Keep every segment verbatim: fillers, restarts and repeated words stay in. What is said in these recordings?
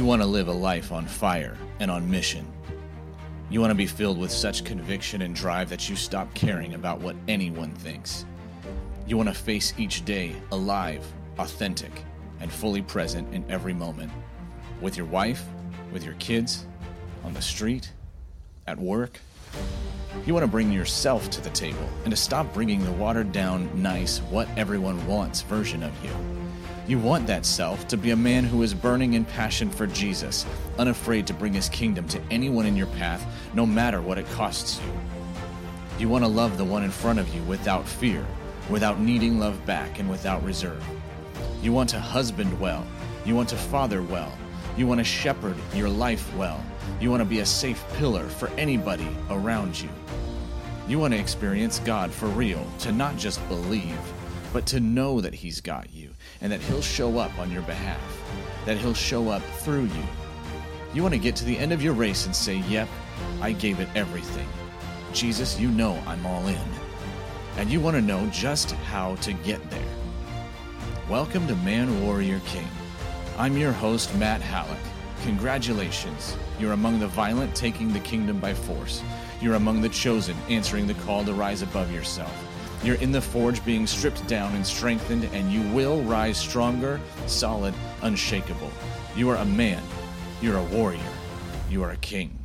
want to live a life on fire and on mission. You want to be filled with such conviction and drive that you stop caring about what anyone thinks. You want to face each day alive, authentic, and fully present in every moment. With your wife, with your kids, on the street, at work. You want to bring yourself to the table and to stop bringing the watered-down, nice, what everyone wants version of you. You want that self to be a man who is burning in passion for Jesus, unafraid to bring his kingdom to anyone in your path, no matter what it costs you. You want to love the one in front of you without fear, without needing love back, and without reserve. You want to husband well. You want to father well. You want to shepherd your life well. You want to be a safe pillar for anybody around you. You want to experience God for real, to not just believe, but to know that he's got you, and that he'll show up on your behalf, that he'll show up through you. You want to get to the end of your race and say, yep, I gave it everything. Jesus, you know I'm all in. And you want to know just how to get there. Welcome to Man Warrior King. I'm your host, Matt Halleck. Congratulations. You're among the violent taking the kingdom by force. You're among the chosen answering the call to rise above yourself. You're in the forge being stripped down and strengthened, and you will rise stronger, solid, unshakable. You are a man. You're a warrior. You are a king.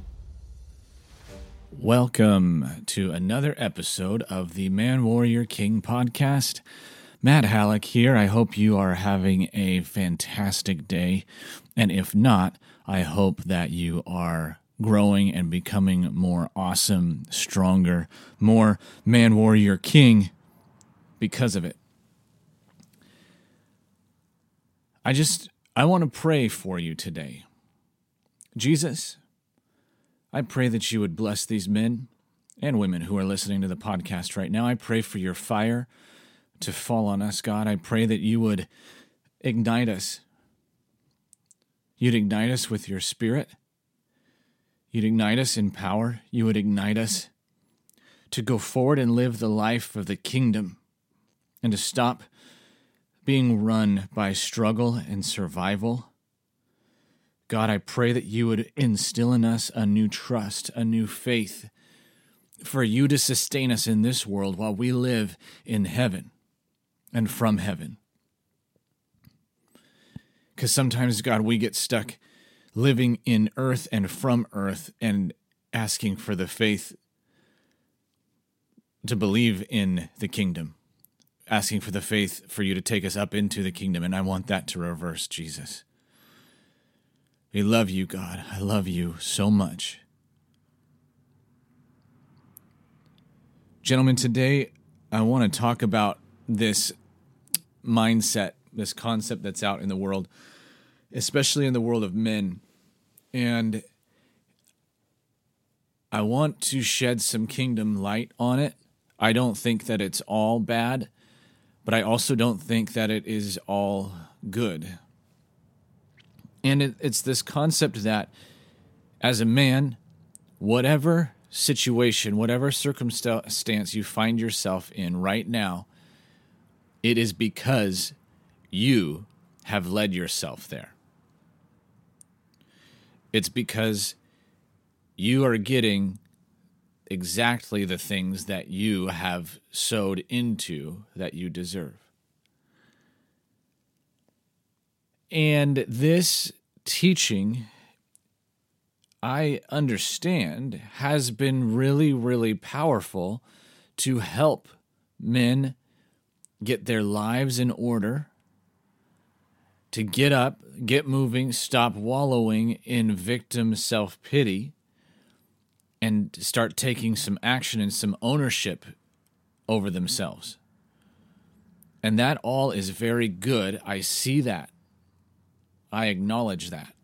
Welcome to another episode of the Man Warrior King podcast. Matt Halleck here. I hope you are having a fantastic day. And if not, I hope that you are growing and becoming more awesome, stronger, more Man Warrior King because of it. I just, I want to pray for you today. Jesus, I pray that you would bless these men and women who are listening to the podcast right now. I pray for your fire to fall on us, God. I pray that you would ignite us. You'd ignite us with your spirit. You'd ignite us in power. You would ignite us to go forward and live the life of the kingdom and to stop being run by struggle and survival. God, I pray that you would instill in us a new trust, a new faith for you to sustain us in this world while we live in heaven and from heaven. Because sometimes, God, we get stuck living in earth and from earth and asking for the faith to believe in the kingdom, asking for the faith for you to take us up into the kingdom. And I want that to reverse, Jesus. We love you, God. I love you so much. Gentlemen, today I want to talk about this mindset, this concept that's out in the world, especially in the world of men. And I want to shed some kingdom light on it. I don't think that it's all bad, but I also don't think that it is all good. And it, it's this concept that as a man, whatever situation, whatever circumstance you find yourself in right now, it is because you have led yourself there. It's because you are getting exactly the things that you have sowed into that you deserve. And this teaching, I understand, has been really, really powerful to help men get their lives in order, to get up, get moving, stop wallowing in victim self-pity, and start taking some action and some ownership over themselves. And that all is very good. I see that. I acknowledge that.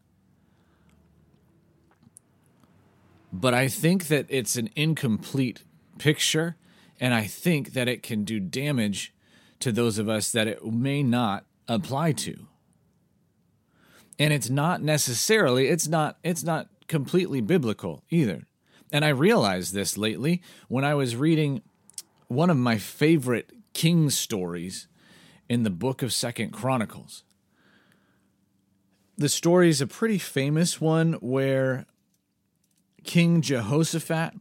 But I think that it's an incomplete picture, and I think that it can do damage to those of us that it may not apply to. And it's not necessarily, it's not, it's not completely biblical either. And I realized this lately when I was reading one of my favorite king stories in the book of Second Chronicles. the story is a pretty famous one where King Jehoshaphat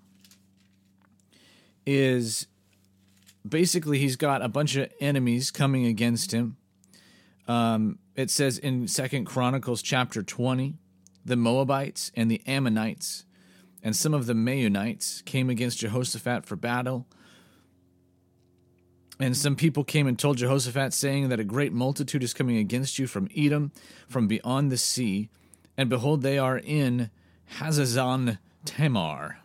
is basically, he's got a bunch of enemies coming against him. Um, it says in Second Chronicles chapter twenty, the Moabites and the Ammonites and some of the Meunites came against Jehoshaphat for battle. And some people came and told Jehoshaphat, saying that a great multitude is coming against you from Edom, from beyond the sea. And behold, they are in Hazazon Tamar.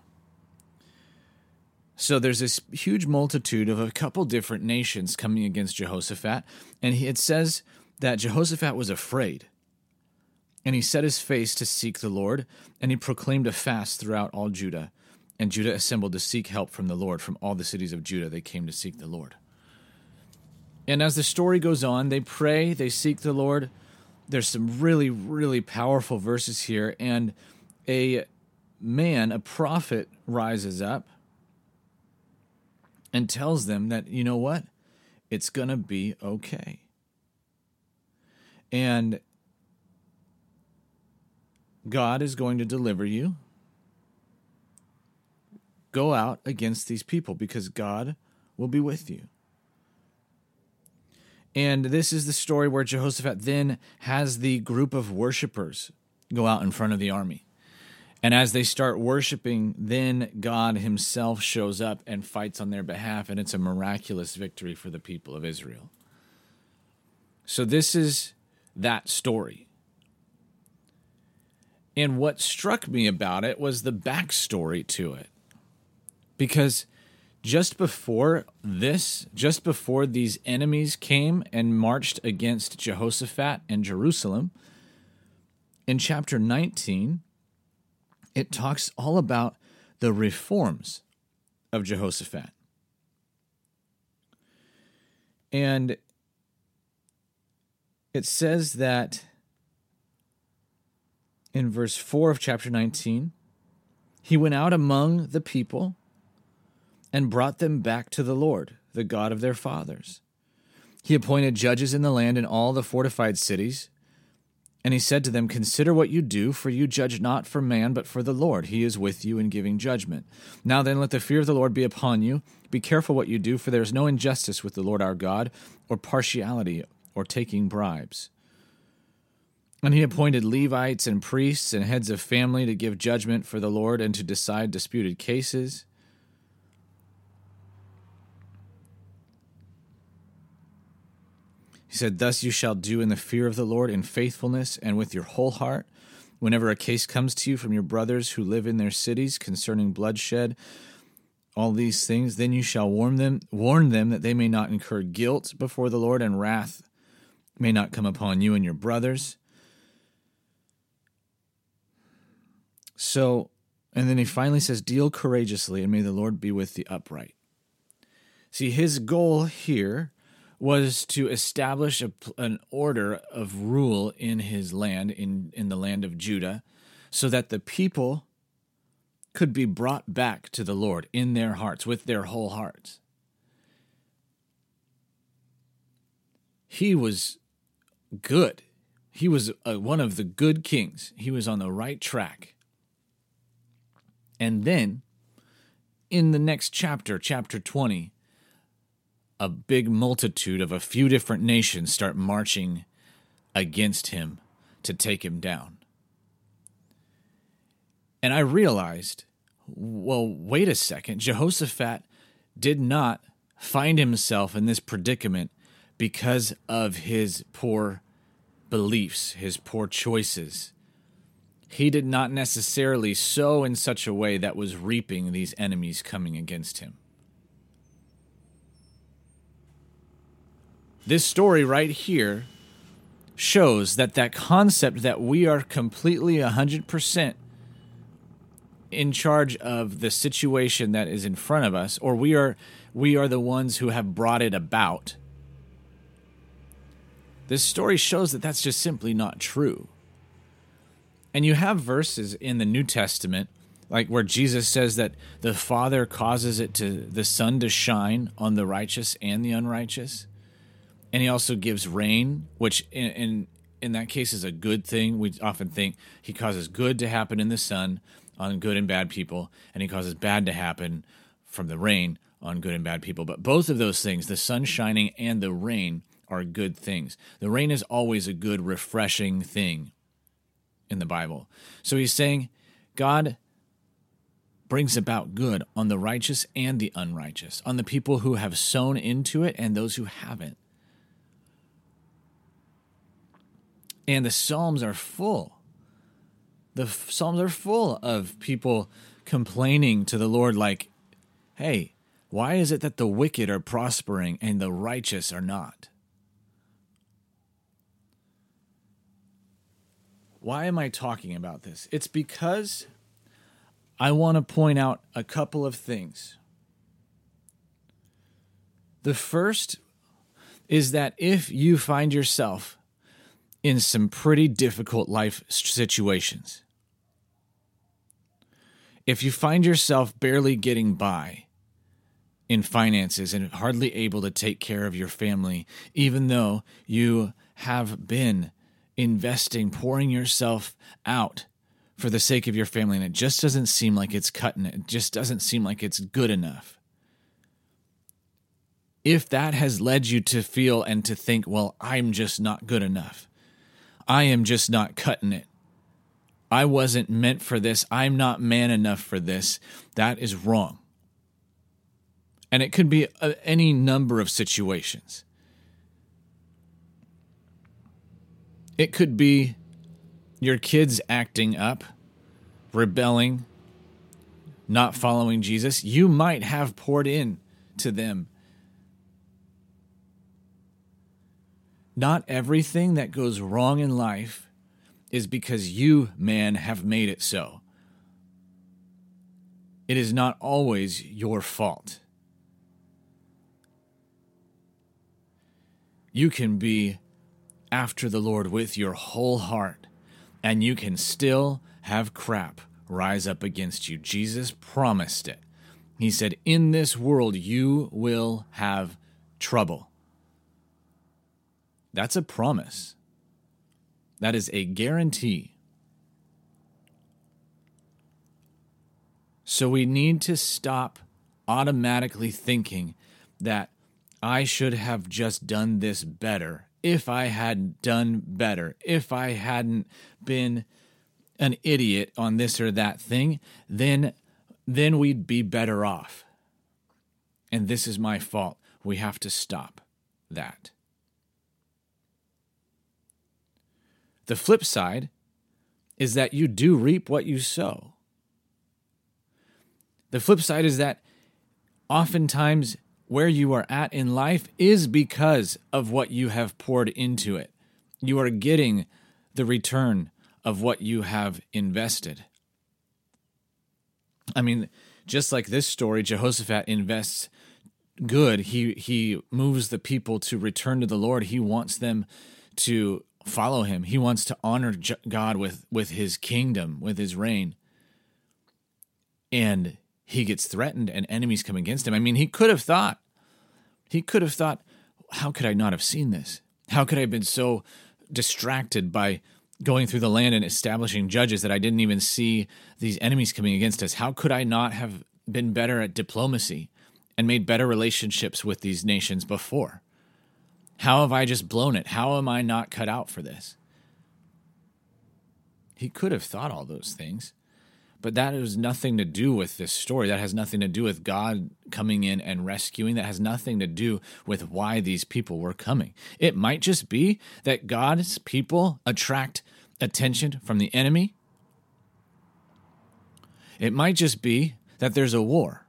So there's this huge multitude of a couple different nations coming against Jehoshaphat. And he, it says that Jehoshaphat was afraid. And he set his face to seek the Lord, and he proclaimed a fast throughout all Judah. And Judah assembled to seek help from the Lord. From all the cities of Judah, they came to seek the Lord. And as the story goes on, they pray, they seek the Lord. There's some really, really powerful verses here. And a man, a prophet, rises up and tells them that, you know what? It's going to be okay. And God is going to deliver you. Go out against these people because God will be with you. And this is the story where Jehoshaphat then has the group of worshipers go out in front of the army. And as they start worshiping, then God himself shows up and fights on their behalf, and it's a miraculous victory for the people of Israel. So this is that story. And what struck me about it was the backstory to it. Because just before this, just before these enemies came and marched against Jehoshaphat and Jerusalem, in chapter nineteen, it talks all about the reforms of Jehoshaphat. And it says that in verse four of chapter nineteen, he went out among the people and brought them back to the Lord, the God of their fathers. He appointed judges in the land in all the fortified cities. And he said to them, consider what you do, for you judge not for man, but for the Lord. He is with you in giving judgment. Now then, let the fear of the Lord be upon you. Be careful what you do, for there is no injustice with the Lord our God, or partiality, or taking bribes. And he appointed Levites and priests and heads of family to give judgment for the Lord and to decide disputed cases. He said, thus you shall do in the fear of the Lord in faithfulness and with your whole heart. Whenever a case comes to you from your brothers who live in their cities concerning bloodshed, all these things, then you shall warn them, warn them that they may not incur guilt before the Lord, and wrath may not come upon you and your brothers. So, and then he finally says, deal courageously, and may the Lord be with the upright. See, his goal here was to establish a, an order of rule in his land, in, in the land of Judah, so that the people could be brought back to the Lord in their hearts, with their whole hearts. He was good. He was a, one of the good kings. He was on the right track. And then, in the next chapter, chapter twenty, a big multitude of a few different nations start marching against him to take him down. And I realized, well, wait a second. Jehoshaphat did not find himself in this predicament because of his poor beliefs, his poor choices. He did not necessarily sow in such a way that was reaping these enemies coming against him. This story right here shows that that concept that we are completely one hundred percent in charge of the situation that is in front of us, or we are we are the ones who have brought it about. This story shows that that's just simply not true. And you have verses in the New Testament, like where Jesus says that the Father causes it to the sun to shine on the righteous and the unrighteous. And he also gives rain, which in, in in that case is a good thing. We often think he causes good to happen in the sun on good and bad people, and he causes bad to happen from the rain on good and bad people. But both of those things, the sun shining and the rain, are good things. The rain is always a good, refreshing thing in the Bible. So he's saying God brings about good on the righteous and the unrighteous, on the people who have sown into it and those who haven't. And the Psalms are full. The Psalms are full of people complaining to the Lord like, hey, why is it that the wicked are prospering and the righteous are not? Why am I talking about this? It's because I want to point out a couple of things. The first is that if you find yourself in some pretty difficult life situations, if you find yourself barely getting by in finances and hardly able to take care of your family, even though you have been investing, pouring yourself out for the sake of your family, and it just doesn't seem like it's cutting it. It just doesn't seem like it's good enough. If that has led you to feel and to think, well, I'm just not good enough. I am just not cutting it. I wasn't meant for this. I'm not man enough for this. That is wrong. And it could be a, any number of situations. It could be your kids acting up, rebelling, not following Jesus. You might have poured in to them. Not everything that goes wrong in life is because you, man, have made it so. It is not always your fault. You can be after the Lord with your whole heart, and you can still have crap rise up against you. Jesus promised it. He said, in this world you will have trouble. That's a promise. That is a guarantee. So we need to stop automatically thinking that I should have just done this better. If I had done better, if I hadn't been an idiot on this or that thing, then, then we'd be better off. And this is my fault. We have to stop that. The flip side is that you do reap what you sow. The flip side is that oftentimes where you are at in life is because of what you have poured into it. You are getting the return of what you have invested. I mean, just like this story, Jehoshaphat invests good. He he moves the people to return to the Lord. He wants them to follow him. He wants to honor God with, with his kingdom, with his reign. And he gets threatened and enemies come against him. I mean, he could have thought, he could have thought, how could I not have seen this? How could I have been so distracted by going through the land and establishing judges that I didn't even see these enemies coming against us? How could I not have been better at diplomacy and made better relationships with these nations before? How have I just blown it? How am I not cut out for this? He could have thought all those things, but that has nothing to do with this story. That has nothing to do with God coming in and rescuing. That has nothing to do with why these people were coming. It might just be that God's people attract attention from the enemy. It might just be that there's a war.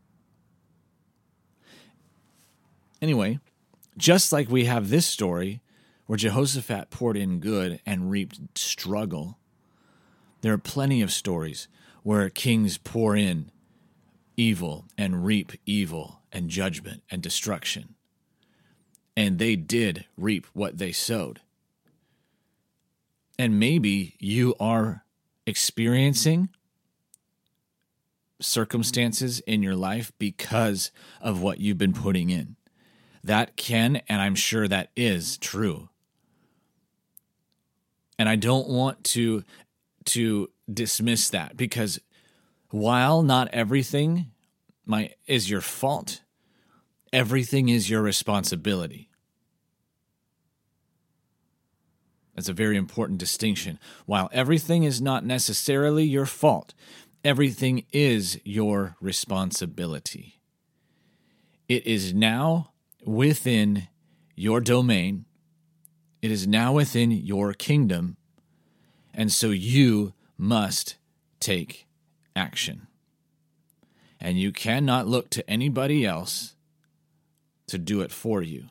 Anyway, just like we have this story where Jehoshaphat poured in good and reaped struggle, there are plenty of stories where kings pour in evil and reap evil and judgment and destruction. And they did reap what they sowed. And maybe you are experiencing circumstances in your life because of what you've been putting in. That can, and I'm sure that is true. And I don't want to, to dismiss that, because while not everything my, is your fault, everything is your responsibility. That's a very important distinction. While everything is not necessarily your fault, everything is your responsibility. It is now within your domain. It is now within your kingdom. And so you must take action. And you cannot look to anybody else to do it for you.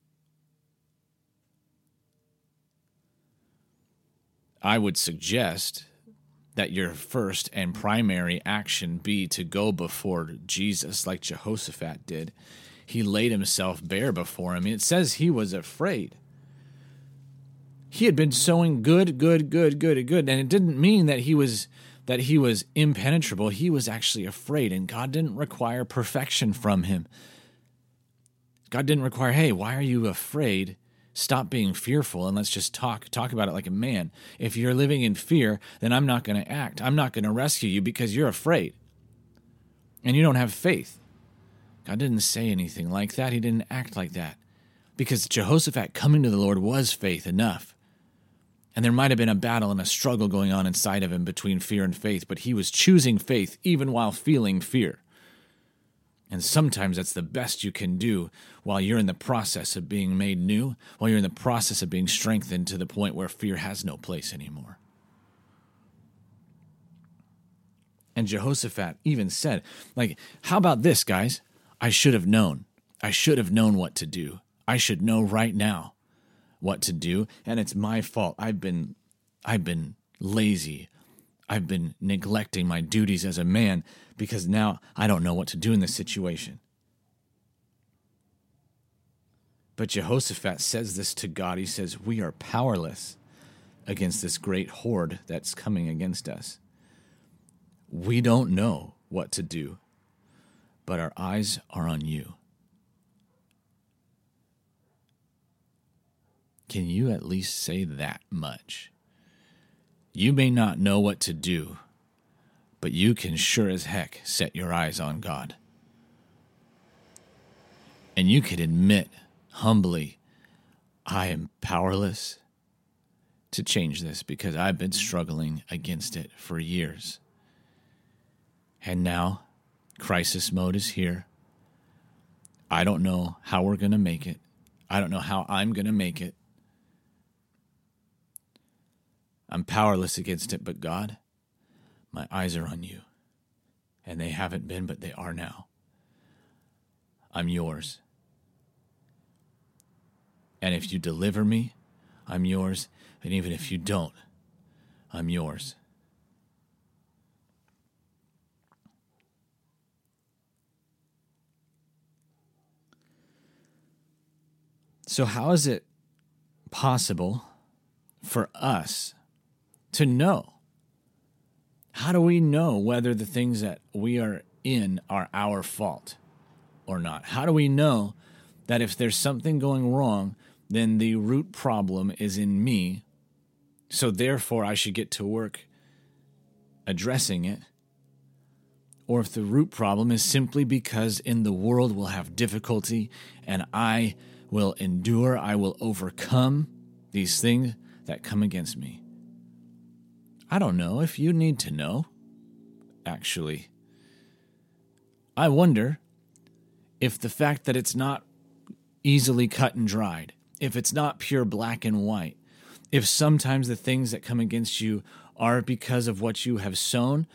I would suggest that your first and primary action be to go before Jesus like Jehoshaphat did. He laid himself bare before him. It says he was afraid. He had been sowing good, good, good, good, good, and it didn't mean that he was that he was impenetrable. He was actually afraid, and God didn't require perfection from him. God didn't require, hey, why are you afraid? Stop being fearful and let's just talk. Talk about it like a man. If you're living in fear, then I'm not going to act. I'm not going to rescue you because you're afraid. And you don't have faith. God didn't say anything like that. He didn't act like that. Because Jehoshaphat coming to the Lord was faith enough. And there might have been a battle and a struggle going on inside of him between fear and faith, but he was choosing faith even while feeling fear. And sometimes that's the best you can do while you're in the process of being made new, while you're in the process of being strengthened to the point where fear has no place anymore. And Jehoshaphat even said, like, how about this, guys? I should have known. I should have known what to do. I should know right now what to do, and it's my fault. I've been I've been lazy. I've been neglecting my duties as a man because now I don't know what to do in this situation. But Jehoshaphat says this to God. He says, we are powerless against this great horde that's coming against us. We don't know what to do, but our eyes are on you. Can you at least say that much? You may not know what to do, but you can sure as heck set your eyes on God. And you can admit humbly, I am powerless to change this because I've been struggling against it for years. And now, crisis mode is here. I don't know how we're going to make it. I don't know how I'm going to make it. I'm powerless against it, but God, my eyes are on you. And they haven't been, but they are now. I'm yours. And if you deliver me, I'm yours. And even if you don't, I'm yours. So how is it possible for us to know? How do we know whether the things that we are in are our fault or not? How do we know that if there's something going wrong, then the root problem is in me, so therefore I should get to work addressing it? Or if the root problem is simply because in the world we'll have difficulty and I will endure, I will overcome these things that come against me. I don't know if you need to know, actually. I wonder if the fact that it's not easily cut and dried, if it's not pure black and white, if sometimes the things that come against you are because of what you have sown,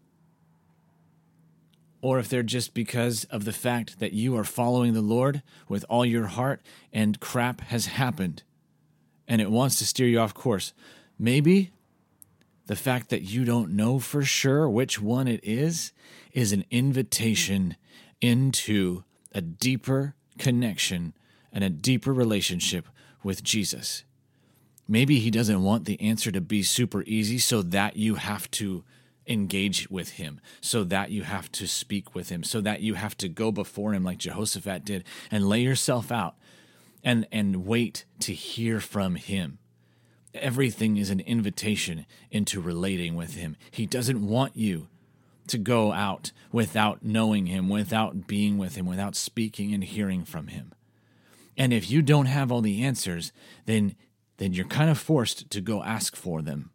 or if they're just because of the fact that you are following the Lord with all your heart and crap has happened and it wants to steer you off course. Maybe the fact that you don't know for sure which one it is is an invitation into a deeper connection and a deeper relationship with Jesus. Maybe he doesn't want the answer to be super easy so that you have to engage with him, so that you have to speak with him, so that you have to go before him like Jehoshaphat did and lay yourself out and, and wait to hear from him. Everything is an invitation into relating with him. He doesn't want you to go out without knowing him, without being with him, without speaking and hearing from him. And if you don't have all the answers, then, then you're kind of forced to go ask for them.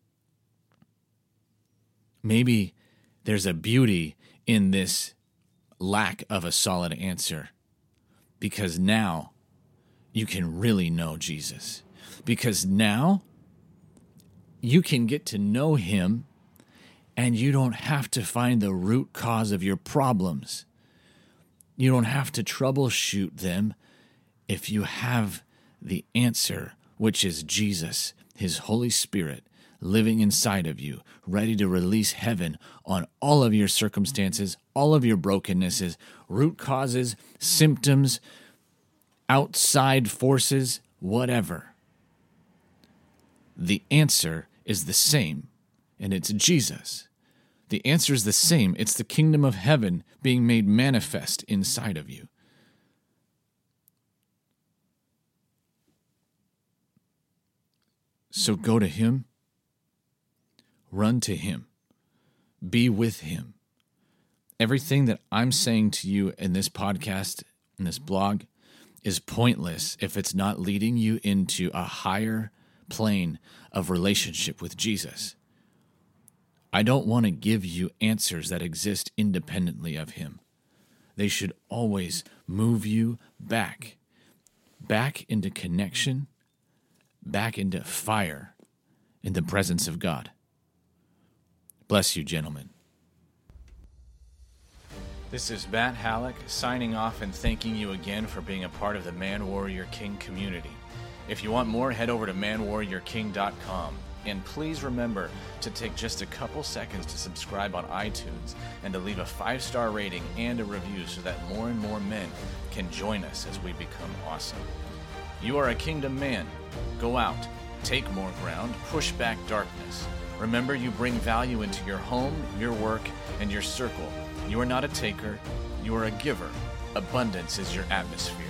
Maybe there's a beauty in this lack of a solid answer, because now you can really know Jesus. Because now you can get to know him, and you don't have to find the root cause of your problems. You don't have to troubleshoot them if you have the answer, which is Jesus, his Holy Spirit, living inside of you, ready to release heaven on all of your circumstances, all of your brokennesses, root causes, symptoms, outside forces, whatever. The answer is the same, and it's Jesus. The answer is the same. It's the kingdom of heaven being made manifest inside of you. So go to him. Run to him. Be with him. Everything that I'm saying to you in this podcast, in this blog, is pointless if it's not leading you into a higher plane of relationship with Jesus. I don't want to give you answers that exist independently of him. They should always move you back, back into connection, back into fire in the presence of God. Bless you, gentlemen. This is Matt Halleck signing off and thanking you again for being a part of the Man Warrior King community. If you want more, head over to man warrior king dot com. And please remember to take just a couple seconds to subscribe on iTunes and to leave a five-star rating and a review so that more and more men can join us as we become awesome. You are a kingdom man. Go out, take more ground, push back darkness. Remember, you bring value into your home, your work, and your circle. You are not a taker, you are a giver. Abundance is your atmosphere.